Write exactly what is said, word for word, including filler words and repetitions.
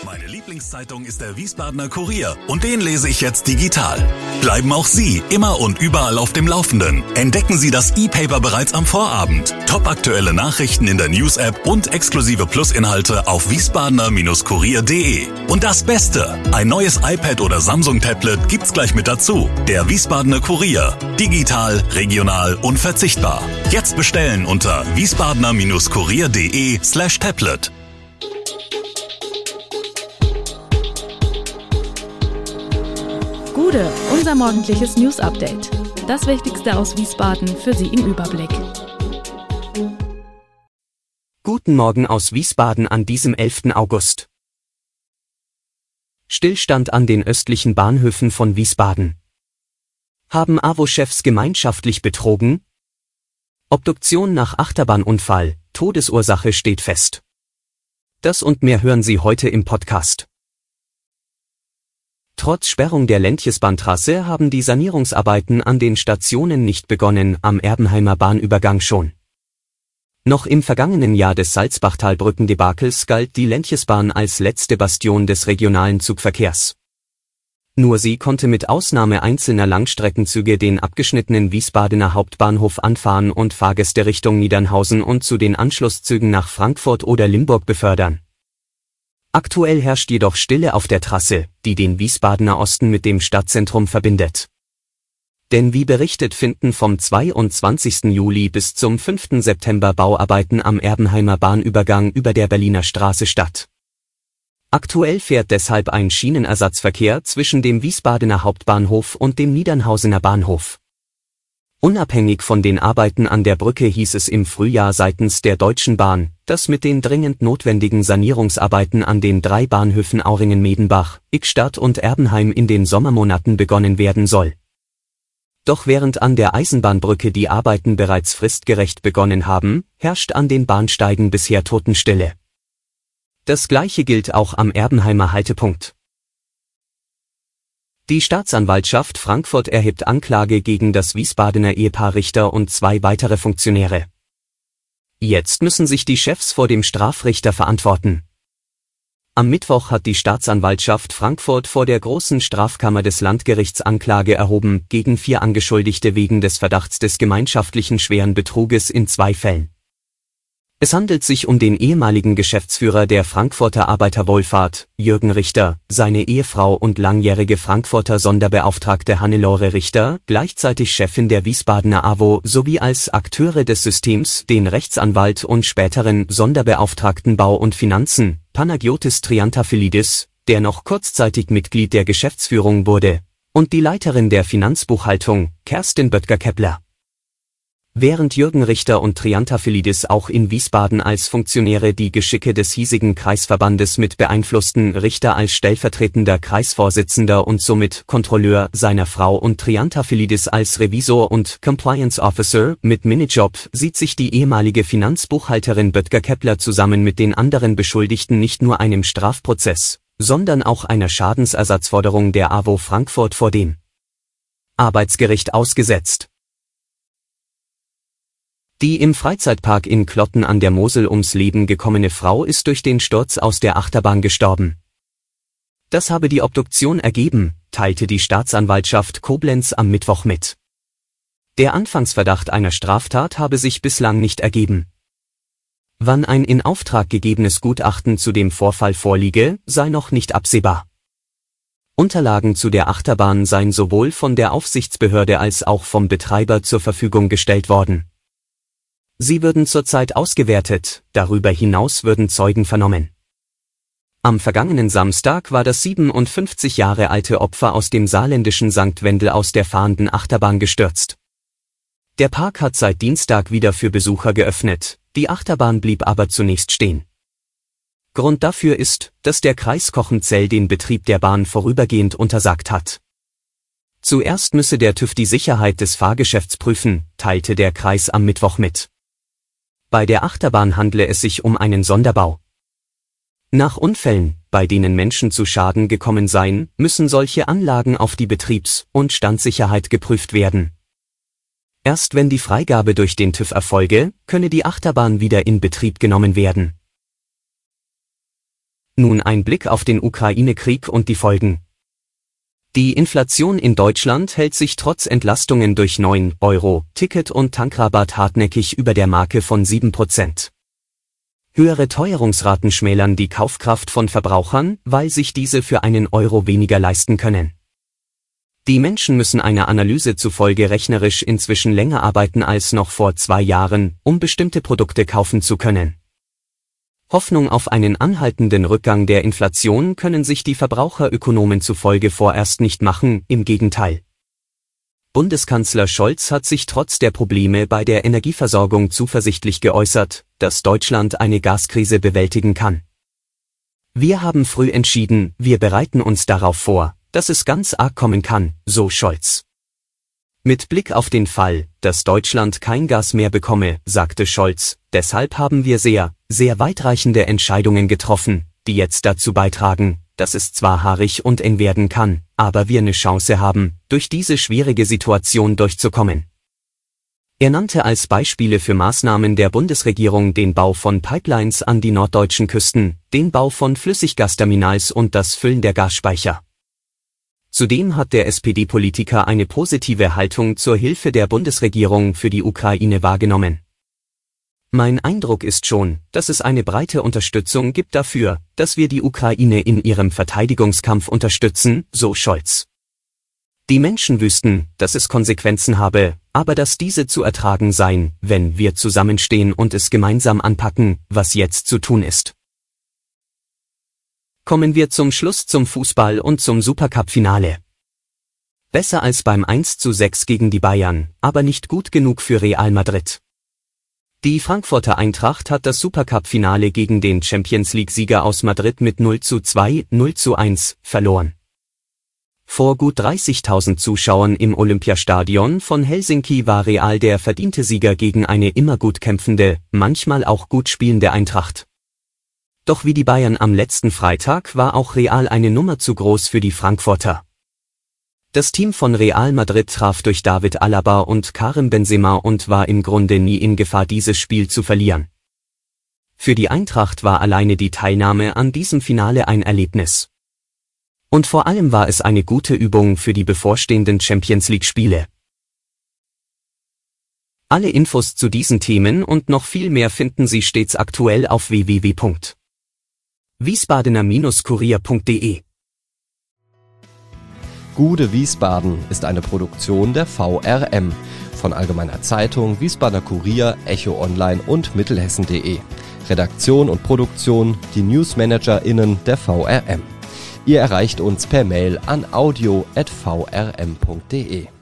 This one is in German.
Meine Lieblingszeitung ist der Wiesbadener Kurier und den lese ich jetzt digital. Bleiben auch Sie immer und überall auf dem Laufenden. Entdecken Sie das E-Paper bereits am Vorabend. Topaktuelle Nachrichten in der News-App und exklusive Plus-Inhalte auf wiesbadener Kurier punkt de. Und das Beste, ein neues iPad oder Samsung-Tablet gibt's gleich mit dazu. Der Wiesbadener Kurier. Digital, regional, unverzichtbar. Jetzt bestellen unter wiesbadener Kurier punkt de slash tablet. Gude, unser morgendliches News-Update. Das Wichtigste aus Wiesbaden für Sie im Überblick. Guten Morgen aus Wiesbaden an diesem elften August. Stillstand an den östlichen Bahnhöfen von Wiesbaden. Haben A W O-Chefs gemeinschaftlich betrogen? Obduktion nach Achterbahnunfall, Todesursache steht fest. Das und mehr hören Sie heute im Podcast. Trotz Sperrung der Lentjesbahntrasse haben die Sanierungsarbeiten an den Stationen nicht begonnen, am Erbenheimer Bahnübergang schon. Noch im vergangenen Jahr des Salzbachtal-Brückendebakels galt die Lentjesbahn als letzte Bastion des regionalen Zugverkehrs. Nur sie konnte mit Ausnahme einzelner Langstreckenzüge den abgeschnittenen Wiesbadener Hauptbahnhof anfahren und Fahrgäste Richtung Niedernhausen und zu den Anschlusszügen nach Frankfurt oder Limburg befördern. Aktuell herrscht jedoch Stille auf der Trasse, die den Wiesbadener Osten mit dem Stadtzentrum verbindet. Denn wie berichtet, finden vom zweiundzwanzigsten Juli bis zum fünften September Bauarbeiten am Erbenheimer Bahnübergang über der Berliner Straße statt. Aktuell fährt deshalb ein Schienenersatzverkehr zwischen dem Wiesbadener Hauptbahnhof und dem Niedernhausener Bahnhof. Unabhängig von den Arbeiten an der Brücke hieß es im Frühjahr seitens der Deutschen Bahn, dass mit den dringend notwendigen Sanierungsarbeiten an den drei Bahnhöfen Auringen-Medenbach, Ickstadt und Erbenheim in den Sommermonaten begonnen werden soll. Doch während an der Eisenbahnbrücke die Arbeiten bereits fristgerecht begonnen haben, herrscht an den Bahnsteigen bisher Totenstille. Das Gleiche gilt auch am Erbenheimer Haltepunkt. Die Staatsanwaltschaft Frankfurt erhebt Anklage gegen das Wiesbadener Ehepaar Richter und zwei weitere Funktionäre. Jetzt müssen sich die Chefs vor dem Strafrichter verantworten. Am Mittwoch hat die Staatsanwaltschaft Frankfurt vor der Großen Strafkammer des Landgerichts Anklage erhoben gegen vier Angeschuldigte wegen des Verdachts des gemeinschaftlichen schweren Betruges in zwei Fällen. Es handelt sich um den ehemaligen Geschäftsführer der Frankfurter Arbeiterwohlfahrt, Jürgen Richter, seine Ehefrau und langjährige Frankfurter Sonderbeauftragte Hannelore Richter, gleichzeitig Chefin der Wiesbadener A W O, sowie als Akteure des Systems den Rechtsanwalt und späteren Sonderbeauftragten Bau und Finanzen, Panagiotis Triantafylidis, der noch kurzzeitig Mitglied der Geschäftsführung wurde, und die Leiterin der Finanzbuchhaltung, Kerstin Böttger-Keppler. Während Jürgen Richter und Triantafylidis auch in Wiesbaden als Funktionäre die Geschicke des hiesigen Kreisverbandes mit beeinflussten, Richter als stellvertretender Kreisvorsitzender und somit Kontrolleur seiner Frau und Triantafylidis als Revisor und Compliance Officer mit Minijob, sieht sich die ehemalige Finanzbuchhalterin Böttger-Keppler zusammen mit den anderen Beschuldigten nicht nur einem Strafprozess, sondern auch einer Schadensersatzforderung der A W O Frankfurt vor dem Arbeitsgericht ausgesetzt. Die im Freizeitpark in Klotten an der Mosel ums Leben gekommene Frau ist durch den Sturz aus der Achterbahn gestorben. Das habe die Obduktion ergeben, teilte die Staatsanwaltschaft Koblenz am Mittwoch mit. Der Anfangsverdacht einer Straftat habe sich bislang nicht ergeben. Wann ein in Auftrag gegebenes Gutachten zu dem Vorfall vorliege, sei noch nicht absehbar. Unterlagen zu der Achterbahn seien sowohl von der Aufsichtsbehörde als auch vom Betreiber zur Verfügung gestellt worden. Sie würden zurzeit ausgewertet, darüber hinaus würden Zeugen vernommen. Am vergangenen Samstag war das siebenundfünfzig Jahre alte Opfer aus dem saarländischen Sankt Wendel aus der fahrenden Achterbahn gestürzt. Der Park hat seit Dienstag wieder für Besucher geöffnet, die Achterbahn blieb aber zunächst stehen. Grund dafür ist, dass der Kreis Kochenzell den Betrieb der Bahn vorübergehend untersagt hat. Zuerst müsse der TÜV die Sicherheit des Fahrgeschäfts prüfen, teilte der Kreis am Mittwoch mit. Bei der Achterbahn handle es sich um einen Sonderbau. Nach Unfällen, bei denen Menschen zu Schaden gekommen seien, müssen solche Anlagen auf die Betriebs- und Standsicherheit geprüft werden. Erst wenn die Freigabe durch den TÜV erfolge, könne die Achterbahn wieder in Betrieb genommen werden. Nun ein Blick auf den Ukraine-Krieg und die Folgen. Die Inflation in Deutschland hält sich trotz Entlastungen durch neun Euro Ticket und Tankrabatt hartnäckig über der Marke von sieben Prozent. Höhere Teuerungsraten schmälern die Kaufkraft von Verbrauchern, weil sich diese für einen Euro weniger leisten können. Die Menschen müssen einer Analyse zufolge rechnerisch inzwischen länger arbeiten als noch vor zwei Jahren, um bestimmte Produkte kaufen zu können. Hoffnung auf einen anhaltenden Rückgang der Inflation können sich die Verbraucherökonomen zufolge vorerst nicht machen, im Gegenteil. Bundeskanzler Scholz hat sich trotz der Probleme bei der Energieversorgung zuversichtlich geäußert, dass Deutschland eine Gaskrise bewältigen kann. Wir haben früh entschieden, wir bereiten uns darauf vor, dass es ganz arg kommen kann, so Scholz. Mit Blick auf den Fall, dass Deutschland kein Gas mehr bekomme, sagte Scholz, deshalb haben wir sehr, sehr weitreichende Entscheidungen getroffen, die jetzt dazu beitragen, dass es zwar haarig und eng werden kann, aber wir eine Chance haben, durch diese schwierige Situation durchzukommen. Er nannte als Beispiele für Maßnahmen der Bundesregierung den Bau von Pipelines an die norddeutschen Küsten, den Bau von Flüssiggasterminals und das Füllen der Gasspeicher. Zudem hat der S P D-Politiker eine positive Haltung zur Hilfe der Bundesregierung für die Ukraine wahrgenommen. Mein Eindruck ist schon, dass es eine breite Unterstützung gibt dafür, dass wir die Ukraine in ihrem Verteidigungskampf unterstützen, so Scholz. Die Menschen wüssten, dass es Konsequenzen habe, aber dass diese zu ertragen seien, wenn wir zusammenstehen und es gemeinsam anpacken, was jetzt zu tun ist. Kommen wir zum Schluss zum Fußball und zum Supercup-Finale. Besser als beim eins zu sechs gegen die Bayern, aber nicht gut genug für Real Madrid. Die Frankfurter Eintracht hat das Supercup-Finale gegen den Champions-League-Sieger aus Madrid mit null zu zwei, null zu eins verloren. Vor gut dreißigtausend Zuschauern im Olympiastadion von Helsinki war Real der verdiente Sieger gegen eine immer gut kämpfende, manchmal auch gut spielende Eintracht. Doch wie die Bayern am letzten Freitag war auch Real eine Nummer zu groß für die Frankfurter. Das Team von Real Madrid traf durch David Alaba und Karim Benzema und war im Grunde nie in Gefahr, dieses Spiel zu verlieren. Für die Eintracht war alleine die Teilnahme an diesem Finale ein Erlebnis. Und vor allem war es eine gute Übung für die bevorstehenden Champions-League-Spiele. Alle Infos zu diesen Themen und noch viel mehr finden Sie stets aktuell auf w w w punkt wiesbadener Kurier punkt de. Gude Wiesbaden ist eine Produktion der V R M von Allgemeiner Zeitung, Wiesbadener Kurier, Echo Online und Mittelhessen punkt de. Redaktion und Produktion, die NewsmanagerInnen der V R M. Ihr erreicht uns per Mail an audio at v r m punkt de.